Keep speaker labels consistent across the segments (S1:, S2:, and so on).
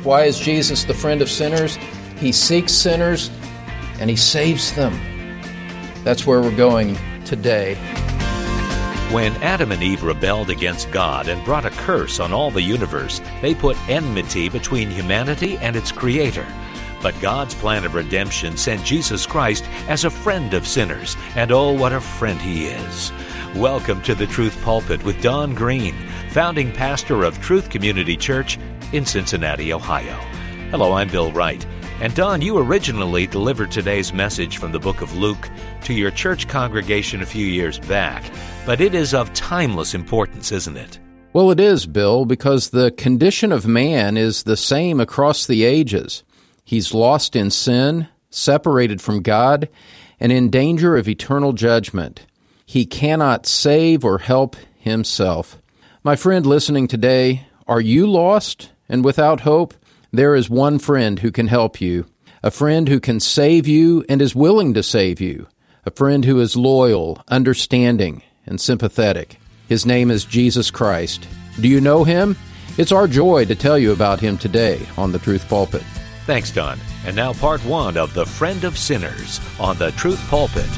S1: Why is Jesus the friend of sinners? He seeks sinners and he saves them. That's where we're going today.
S2: When Adam and Eve rebelled against God and brought a curse on all the universe, they put enmity between humanity and its Creator. But God's plan of redemption sent Jesus Christ as a friend of sinners, and oh, what a friend He is. Welcome to the Truth Pulpit with Don Green, founding pastor of Truth Community Church in Cincinnati, Ohio. Hello, I'm Bill Wright. And Don, you originally delivered today's message from the book of Luke to your church congregation a few years back, but it is of timeless importance, isn't it?
S1: Well, it is, Bill, because the condition of man is the same across the ages. He's lost in sin, separated from God, and in danger of eternal judgment. He cannot save or help himself. My friend listening today, are you lost and without hope? There is one friend who can help you, a friend who can save you and is willing to save you, a friend who is loyal, understanding, and sympathetic. His name is Jesus Christ. Do you know Him? It's our joy to tell you about Him today on the Truth Pulpit.
S2: Thanks, Don. And now part one of The Friend of Sinners on the Truth Pulpit.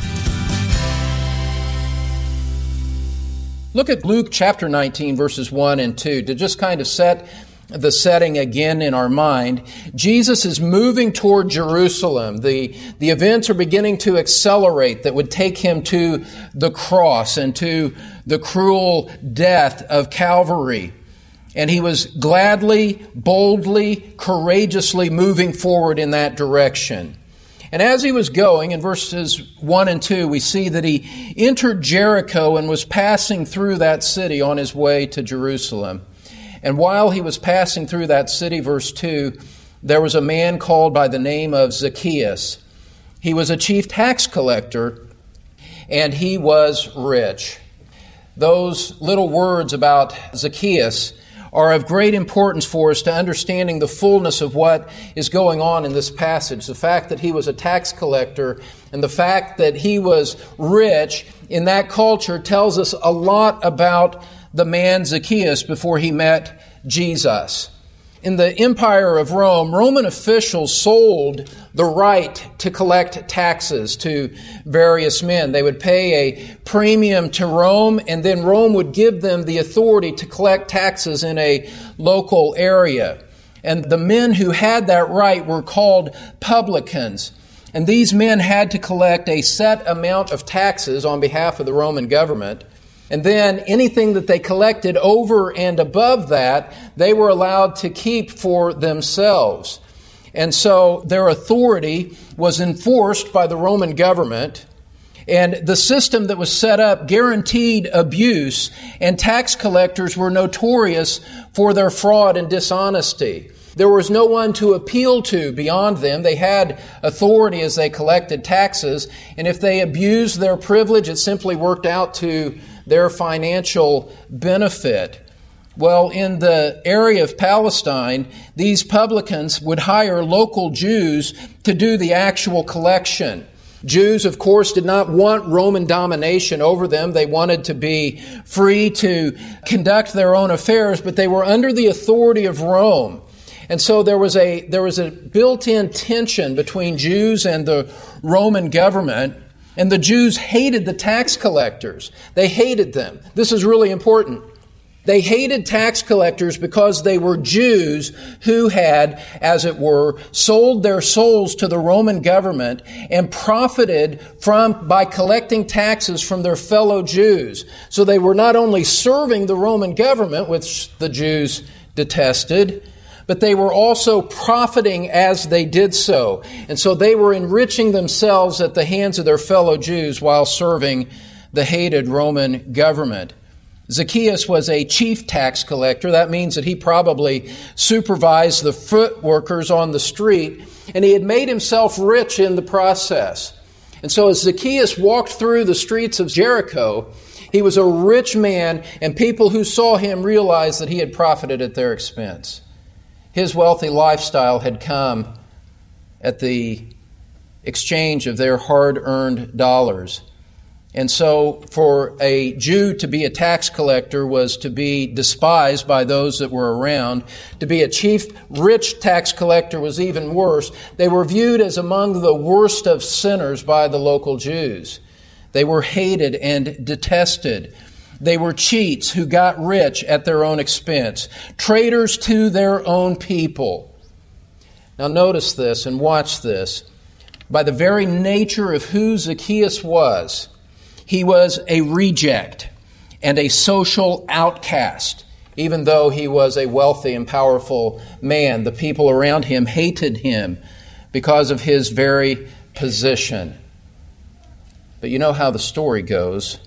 S1: Look at Luke chapter 19, verses 1 and 2 to just kind of set the setting again in our mind. Jesus is moving toward Jerusalem. The events are beginning to accelerate that would take Him to the cross and to the cruel death of Calvary. And He was gladly, boldly, courageously moving forward in that direction. And as He was going, in verses 1 and 2, we see that He entered Jericho and was passing through that city on His way to Jerusalem. And while He was passing through that city, verse 2, there was a man called by the name of Zacchaeus. He was a chief tax collector, and he was rich. Those little words about Zacchaeus are of great importance for us to understanding the fullness of what is going on in this passage. The fact that he was a tax collector and the fact that he was rich in that culture tells us a lot about the man Zacchaeus before he met Jesus. In the Empire of Rome, Roman officials sold the right to collect taxes to various men. They would pay a premium to Rome, and then Rome would give them the authority to collect taxes in a local area. And the men who had that right were called publicans. And these men had to collect a set amount of taxes on behalf of the Roman government. And then anything that they collected over and above that, they were allowed to keep for themselves. And so their authority was enforced by the Roman government. And the system that was set up guaranteed abuse, and tax collectors were notorious for their fraud and dishonesty. There was no one to appeal to beyond them. They had authority as they collected taxes, and if they abused their privilege, it simply worked out to their financial benefit. Well, in the area of Palestine, these publicans would hire local Jews to do the actual collection. Jews, of course, did not want Roman domination over them. They wanted to be free to conduct their own affairs, but they were under the authority of Rome. And so there was a built-in tension between Jews and the Roman government. And the Jews hated the tax collectors. They hated them. This is really important. They hated tax collectors because they were Jews who had, as it were, sold their souls to the Roman government and profited by collecting taxes from their fellow Jews. So they were not only serving the Roman government, which the Jews detested, but they were also profiting as they did so. And so they were enriching themselves at the hands of their fellow Jews while serving the hated Roman government. Zacchaeus was a chief tax collector. That means that he probably supervised the foot workers on the street, and he had made himself rich in the process. And so as Zacchaeus walked through the streets of Jericho, he was a rich man, and people who saw him realized that he had profited at their expense. His wealthy lifestyle had come at the exchange of their hard-earned dollars. And so for a Jew to be a tax collector was to be despised by those that were around. To be a chief rich tax collector was even worse. They were viewed as among the worst of sinners by the local Jews. They were hated and detested. They were cheats who got rich at their own expense, traitors to their own people. Now notice this and watch this. By the very nature of who Zacchaeus was, he was a reject and a social outcast. Even though he was a wealthy and powerful man, the people around him hated him because of his very position. But you know how the story goes.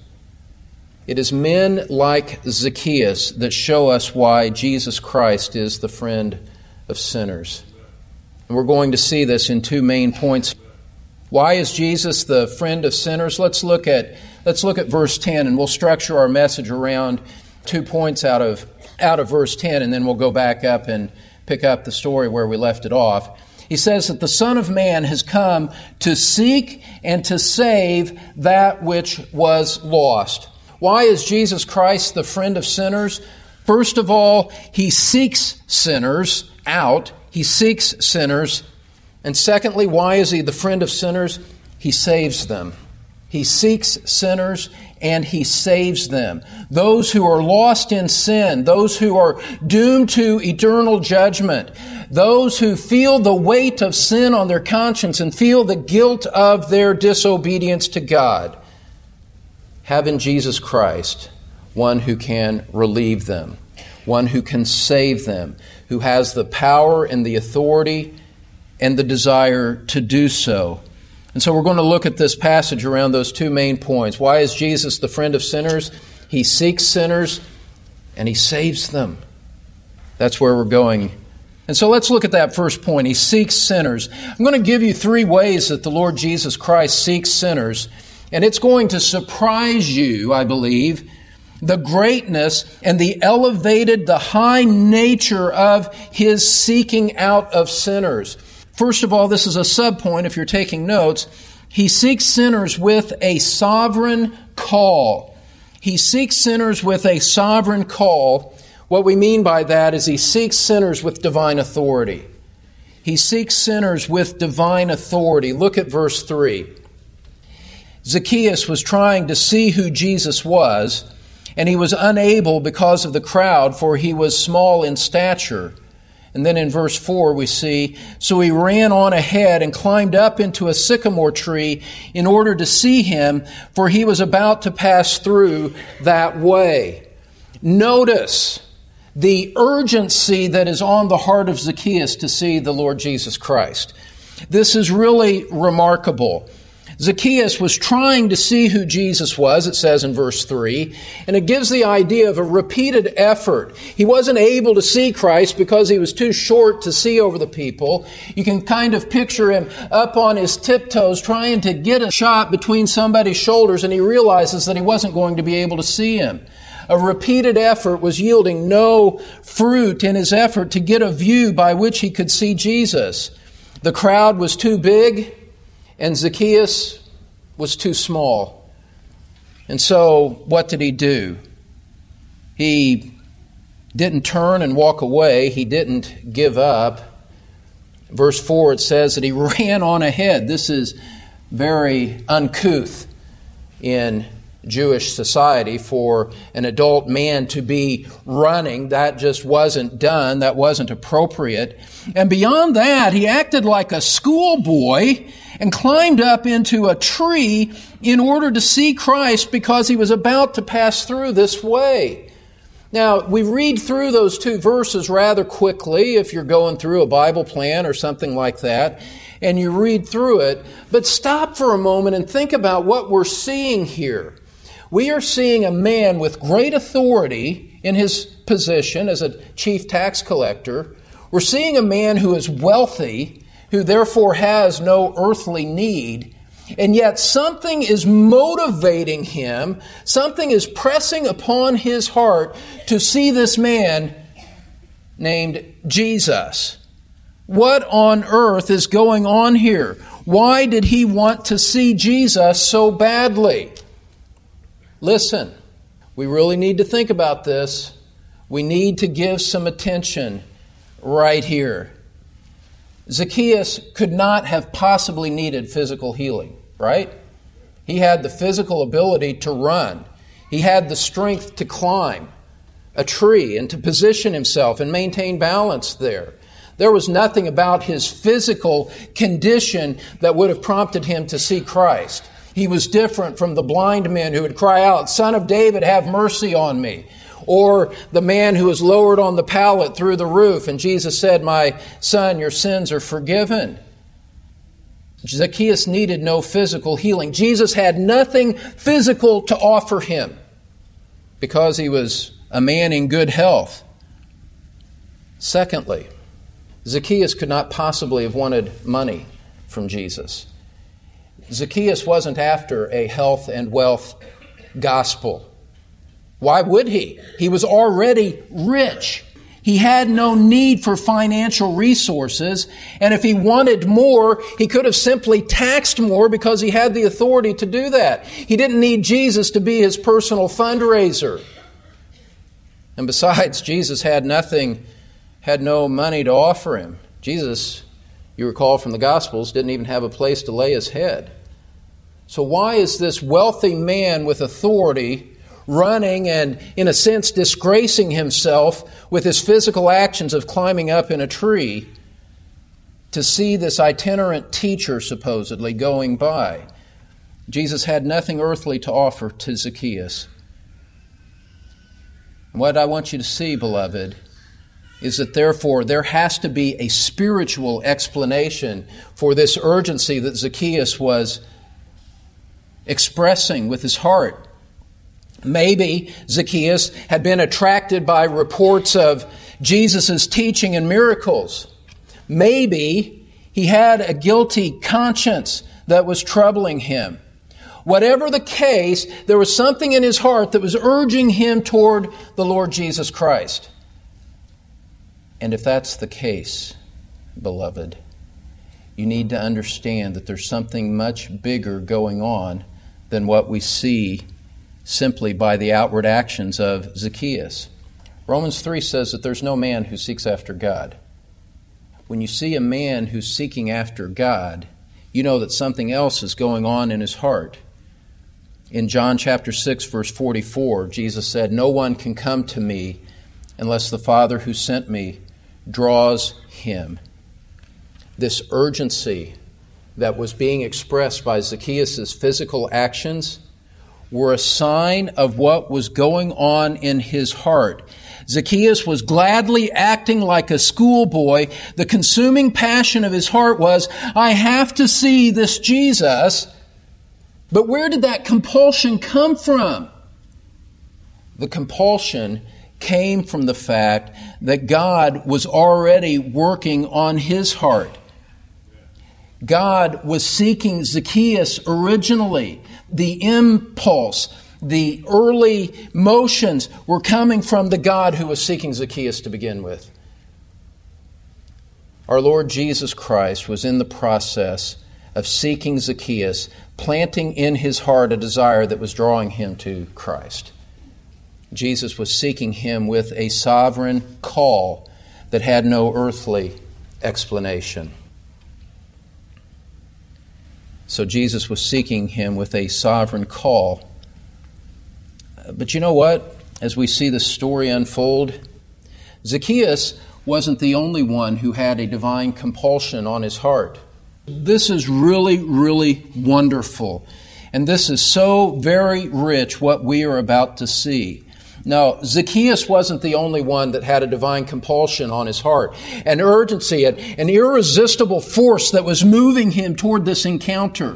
S1: It is men like Zacchaeus that show us why Jesus Christ is the friend of sinners. And we're going to see this in two main points. Why is Jesus the friend of sinners? Let's look at verse 10, and we'll structure our message around 2 points out of verse 10, and then we'll go back up and pick up the story where we left it off. He says that the Son of Man has come to seek and to save that which was lost. Why is Jesus Christ the friend of sinners? First of all, he seeks sinners out. He seeks sinners. And secondly, why is he the friend of sinners? He saves them. He seeks sinners and he saves them. Those who are lost in sin, those who are doomed to eternal judgment, those who feel the weight of sin on their conscience and feel the guilt of their disobedience to God, have in Jesus Christ one who can relieve them, one who can save them, who has the power and the authority and the desire to do so. And so we're going to look at this passage around those two main points. Why is Jesus the friend of sinners? He seeks sinners and he saves them. That's where we're going. And so let's look at that first point. He seeks sinners. I'm going to give you 3 ways that the Lord Jesus Christ seeks sinners. And it's going to surprise you, I believe, the greatness and the elevated, the high nature of his seeking out of sinners. First of all, this is a subpoint if you're taking notes. He seeks sinners with a sovereign call. He seeks sinners with a sovereign call. What we mean by that is he seeks sinners with divine authority. He seeks sinners with divine authority. Look at verse 3. Zacchaeus was trying to see who Jesus was, and he was unable because of the crowd, for he was small in stature. And then in verse 4 we see, so he ran on ahead and climbed up into a sycamore tree in order to see him, for he was about to pass through that way. Notice the urgency that is on the heart of Zacchaeus to see the Lord Jesus Christ. This is really remarkable. Zacchaeus was trying to see who Jesus was, it says in verse 3, and it gives the idea of a repeated effort. He wasn't able to see Christ because he was too short to see over the people. You can kind of picture him up on his tiptoes trying to get a shot between somebody's shoulders, and he realizes that he wasn't going to be able to see him. A repeated effort was yielding no fruit in his effort to get a view by which he could see Jesus. The crowd was too big, and Zacchaeus was too small. And so, what did he do? He didn't turn and walk away. He didn't give up. Verse 4, it says that he ran on ahead. This is very uncouth in Jewish society for an adult man to be running. That just wasn't done. That wasn't appropriate. And beyond that, he acted like a schoolboy and climbed up into a tree in order to see Christ because he was about to pass through this way. Now, we read through those 2 verses rather quickly if you're going through a Bible plan or something like that, and you read through it. But stop for a moment and think about what we're seeing here. We are seeing a man with great authority in his position as a chief tax collector. We're seeing a man who is wealthy, who therefore has no earthly need, and yet something is motivating him, something is pressing upon his heart to see this man named Jesus. What on earth is going on here? Why did he want to see Jesus so badly? Listen, we really need to think about this. We need to give some attention right here. Zacchaeus could not have possibly needed physical healing, right? He had the physical ability to run. He had the strength to climb a tree and to position himself and maintain balance there. There was nothing about his physical condition that would have prompted him to see Christ. He was different from the blind men who would cry out, "Son of David, have mercy on me." Or the man who was lowered on the pallet through the roof, and Jesus said, "My son, your sins are forgiven." Zacchaeus needed no physical healing. Jesus had nothing physical to offer him because he was a man in good health. Secondly, Zacchaeus could not possibly have wanted money from Jesus. Zacchaeus wasn't after a health and wealth gospel. Why would he? He was already rich. He had no need for financial resources, and if he wanted more, he could have simply taxed more because he had the authority to do that. He didn't need Jesus to be his personal fundraiser. And besides, Jesus had no money to offer him. Jesus, you recall from the Gospels, didn't even have a place to lay his head. So why is this wealthy man with authority running and, in a sense, disgracing himself with his physical actions of climbing up in a tree to see this itinerant teacher supposedly going by? Jesus had nothing earthly to offer to Zacchaeus. And what I want you to see, beloved, is that therefore there has to be a spiritual explanation for this urgency that Zacchaeus was expressing with his heart. Maybe Zacchaeus had been attracted by reports of Jesus' teaching and miracles. Maybe he had a guilty conscience that was troubling him. Whatever the case, there was something in his heart that was urging him toward the Lord Jesus Christ. And if that's the case, beloved, you need to understand that there's something much bigger going on than what we see simply by the outward actions of Zacchaeus. Romans 3 says that there's no man who seeks after God. When you see a man who's seeking after God, you know that something else is going on in his heart. In John chapter 6, verse 44, Jesus said, "No one can come to me unless the Father who sent me draws him." This urgency that was being expressed by Zacchaeus' physical actions were a sign of what was going on in his heart. Zacchaeus was gladly acting like a schoolboy. The consuming passion of his heart was, "I have to see this Jesus." But where did that compulsion come from? The compulsion came from the fact that God was already working on his heart. God was seeking Zacchaeus originally. The impulse, the early motions were coming from the God who was seeking Zacchaeus to begin with. Our Lord Jesus Christ was in the process of seeking Zacchaeus, planting in his heart a desire that was drawing him to Christ. Jesus was seeking him with a sovereign call that had no earthly explanation. So Jesus was seeking him with a sovereign call. But you know what? As we see the story unfold, Zacchaeus wasn't the only one who had a divine compulsion on his heart. This is really, really wonderful. And this is so very rich, what we are about to see. Now, Zacchaeus wasn't the only one that had a divine compulsion on his heart, an urgency, an irresistible force that was moving him toward this encounter.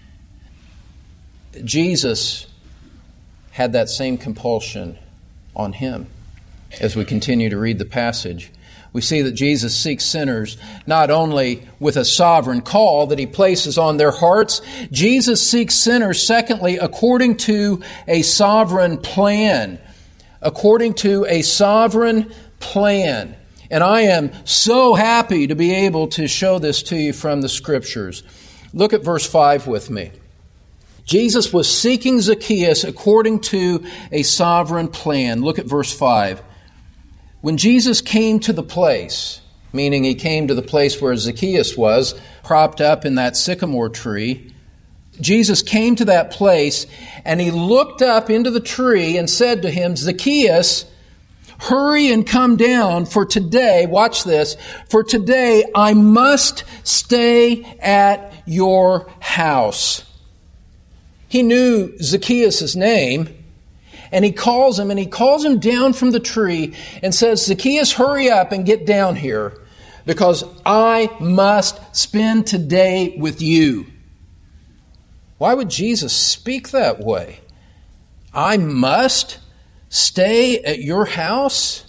S1: Jesus had that same compulsion on him. As we continue to read the passage, we see that Jesus seeks sinners not only with a sovereign call that he places on their hearts. Jesus seeks sinners, secondly, according to a sovereign plan. According to a sovereign plan. And I am so happy to be able to show this to you from the Scriptures. Look at verse 5 with me. Jesus was seeking Zacchaeus according to a sovereign plan. Look at verse 5. When Jesus came to the place, meaning he came to the place where Zacchaeus was, propped up in that sycamore tree, Jesus came to that place and he looked up into the tree and said to him, Zacchaeus, hurry and come down, for today, watch this, for today I must stay at your house. He knew Zacchaeus' name, and he calls him down from the tree and says, Zacchaeus, hurry up and get down here, because I must spend today with you. Why would Jesus speak that way? I must stay at your house?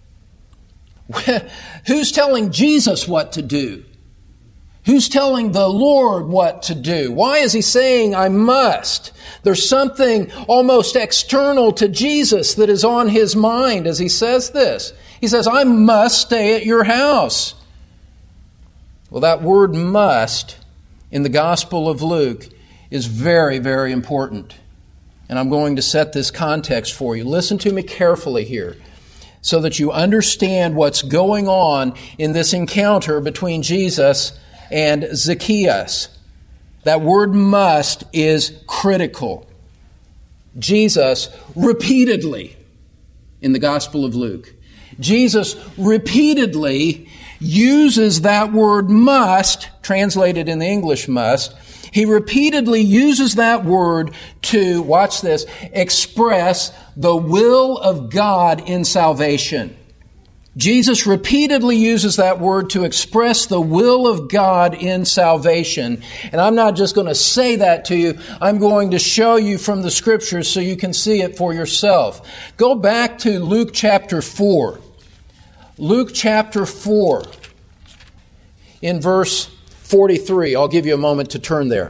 S1: Who's telling Jesus what to do? Who's telling the Lord what to do? Why is he saying, I must? There's something almost external to Jesus that is on his mind as he says this. He says, I must stay at your house. Well, that word must in the Gospel of Luke is very, very important. And I'm going to set this context for you. Listen to me carefully here so that you understand what's going on in this encounter between Jesus and Zacchaeus. That word must is critical. Jesus repeatedly, in the Gospel of Luke, Jesus repeatedly uses that word must, translated in the English must, he repeatedly uses that word to, watch this, express the will of God in salvation. Jesus repeatedly uses that word to express the will of God in salvation. And I'm not just going to say that to you. I'm going to show you from the Scriptures so you can see it for yourself. Go back to Luke chapter 4. Luke chapter 4 in verse 43. I'll give you a moment to turn there.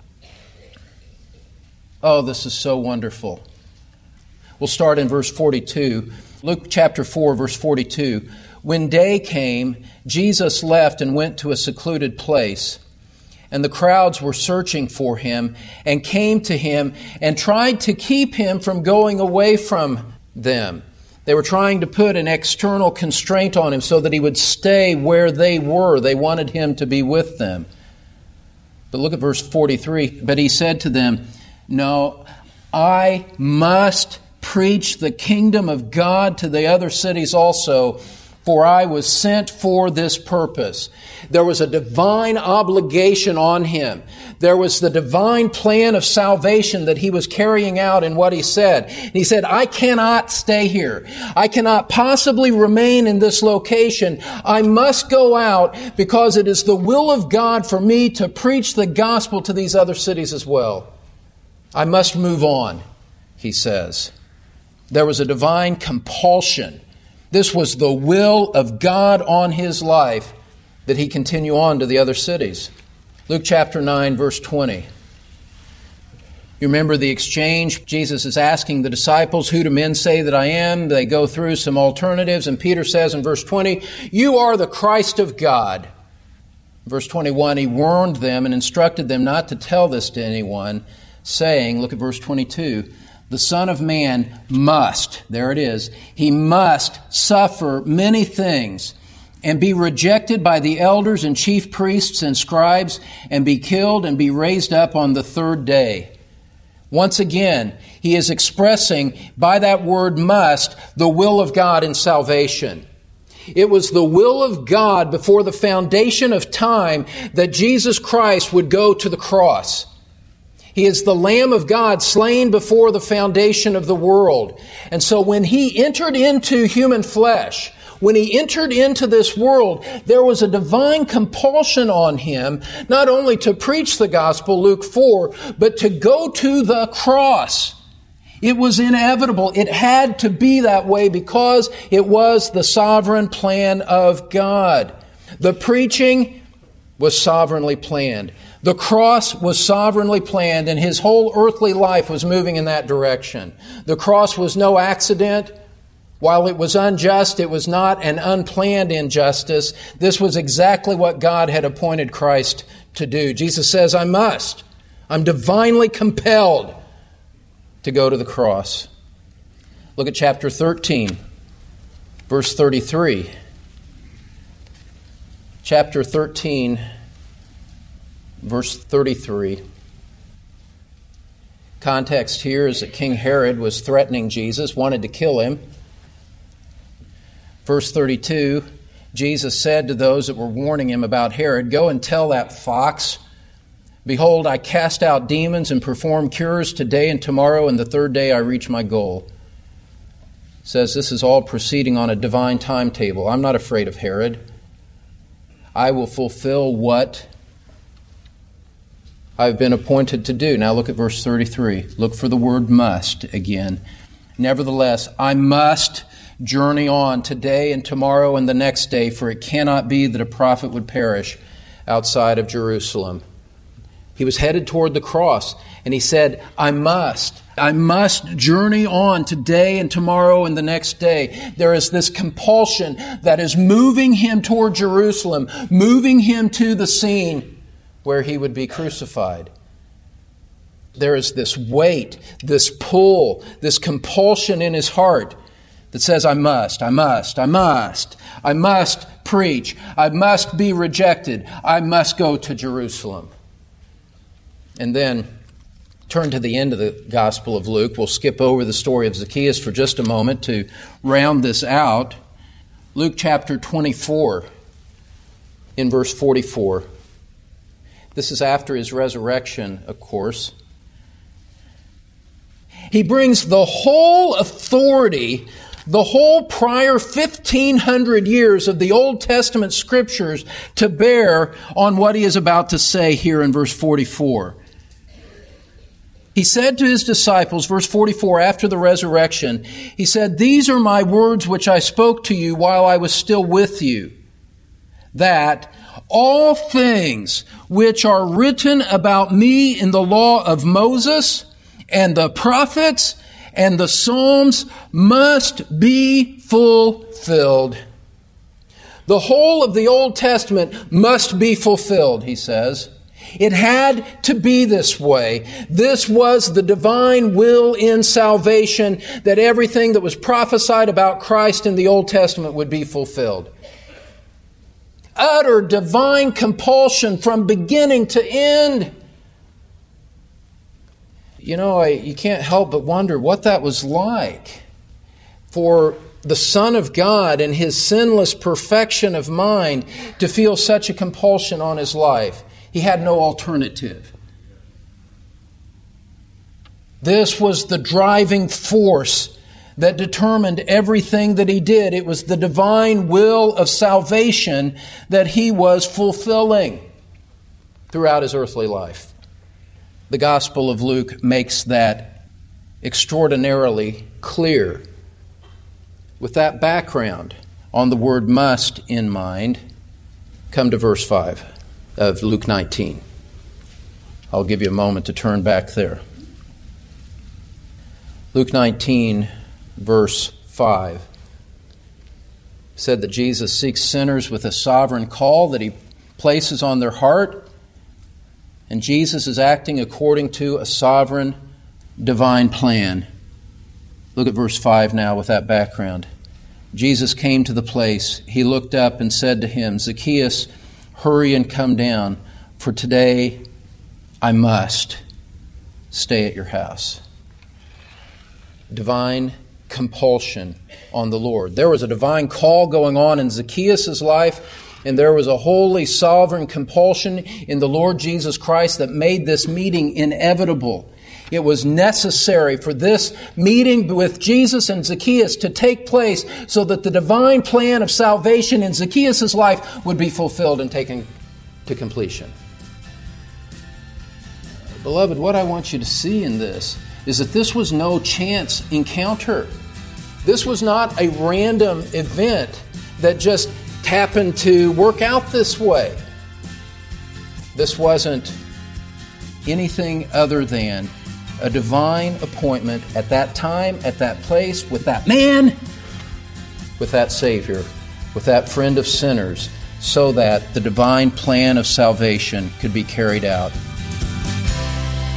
S1: Oh, this is so wonderful. We'll start in verse 42. Luke chapter 4, verse 42. When day came, Jesus left and went to a secluded place. And the crowds were searching for him and came to him and tried to keep him from going away from them. They were trying to put an external constraint on him so that he would stay where they were. They wanted him to be with them. But look at verse 43. But he said to them, no, I must preach the kingdom of God to the other cities also, for I was sent for this purpose. There was a divine obligation on him. There was the divine plan of salvation that he was carrying out in what he said. And he said, I cannot stay here. I cannot possibly remain in this location. I must go out because it is the will of God for me to preach the gospel to these other cities as well. I must move on, he says. There was a divine compulsion. This was the will of God on his life that he continue on to the other cities. Luke chapter 9, verse 20. You remember the exchange? Jesus is asking the disciples, who do men say that I am? They go through some alternatives, and Peter says in verse 20, you are the Christ of God. Verse 21, he warned them and instructed them not to tell this to anyone, saying, look at verse 22, the Son of Man must, there it is, he must suffer many things and be rejected by the elders and chief priests and scribes and be killed and be raised up on the third day. Once again, he is expressing by that word must the will of God in salvation. It was the will of God before the foundation of time that Jesus Christ would go to the cross. He is the Lamb of God slain before the foundation of the world. And so when he entered into human flesh, when he entered into this world, there was a divine compulsion on him, not only to preach the gospel, Luke 4, but to go to the cross. It was inevitable. It had to be that way because it was the sovereign plan of God. The preaching was sovereignly planned. The cross was sovereignly planned, and his whole earthly life was moving in that direction. The cross was no accident. While it was unjust, it was not an unplanned injustice. This was exactly what God had appointed Christ to do. Jesus says, I must I'm divinely compelled to go to the cross. Look at chapter 13, verse 33. Chapter 13, verse 33. Context here is that King Herod was threatening Jesus, wanted to kill him. Verse 32, Jesus said to those that were warning him about Herod, "Go and tell that fox, behold, I cast out demons and perform cures today and tomorrow, and the third day I reach my goal." It says this is all proceeding on a divine timetable. I'm not afraid of Herod. I will fulfill what I've been appointed to do. Now look at verse 33. Look for the word must again. Nevertheless, I must journey on today and tomorrow and the next day, for it cannot be that a prophet would perish outside of Jerusalem. He was headed toward the cross, and he said, I must journey on today and tomorrow and the next day. There is this compulsion that is moving him toward Jerusalem, moving him to the scene where he would be crucified. There is this weight, this pull, this compulsion in his heart that says, I must preach, I must be rejected, I must go to Jerusalem. And then turn to the end of the Gospel of Luke. We'll skip over the story of Zacchaeus for just a moment to round this out. Luke chapter 24 in verse 44. This is after his resurrection, of course. He brings the whole authority, the whole prior 1,500 years of the Old Testament Scriptures to bear on what he is about to say here in verse 44. He said to his disciples, verse 44, after the resurrection, he said, "These are my words which I spoke to you while I was still with you, that all things which are written about me in the law of Moses and the prophets and the Psalms must be fulfilled." The whole of the Old Testament must be fulfilled, he says. It had to be this way. This was the divine will in salvation, that everything that was prophesied about Christ in the Old Testament would be fulfilled. Utter divine compulsion from beginning to end. You know, you can't help but wonder what that was like for the Son of God and His sinless perfection of mind to feel such a compulsion on His life. He had no alternative. This was the driving force that determined everything that He did. It was the divine will of salvation that He was fulfilling throughout His earthly life. The Gospel of Luke makes that extraordinarily clear. With that background on the word must in mind, come to verse 5 of Luke 19. I'll give you a moment to turn back there. Luke 19, verse 5, said that Jesus seeks sinners with a sovereign call that He places on their heart, and Jesus is acting according to a sovereign divine plan. Look at verse 5 now with that background. Jesus came to the place. He looked up and said to him, "Zacchaeus, hurry and come down, for today I must stay at your house." Divine compulsion on the Lord. There was a divine call going on in Zacchaeus' life, and there was a holy, sovereign compulsion in the Lord Jesus Christ that made this meeting inevitable. It was necessary for this meeting with Jesus and Zacchaeus to take place so that the divine plan of salvation in Zacchaeus' life would be fulfilled and taken to completion. Beloved, what I want you to see in this is that this was no chance encounter. This was not a random event that just happened to work out this way. This wasn't anything other than a divine appointment at that time, at that place, with that man, with that Savior, with that friend of sinners, so that the divine plan of salvation could be carried out.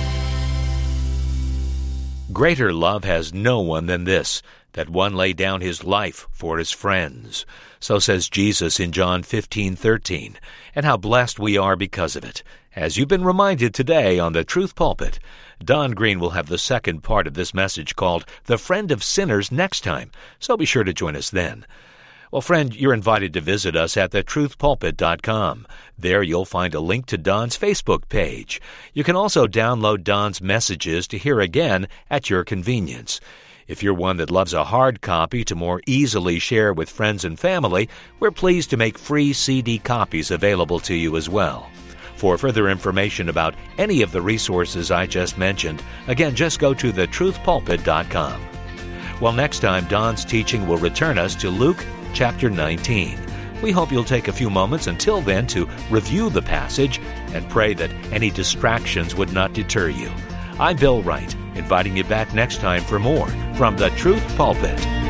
S2: Greater love has no one than this, that one lay down his life for his friends. So says Jesus in John 15:13, and how blessed we are because of it. As you've been reminded today on the Truth Pulpit, Don Green will have the second part of this message called The Friend of Sinners next time, so be sure to join us then. Well, friend, you're invited to visit us at thetruthpulpit.com. There you'll find a link to Don's Facebook page. You can also download Don's messages to hear again at your convenience. If you're one that loves a hard copy to more easily share with friends and family, we're pleased to make free CD copies available to you as well. For further information about any of the resources I just mentioned, again, just go to thetruthpulpit.com. Well, next time, Don's teaching will return us to Luke chapter 19. We hope you'll take a few moments until then to review the passage and pray that any distractions would not deter you. I'm Bill Wright, inviting you back next time for more from the Truth Pulpit.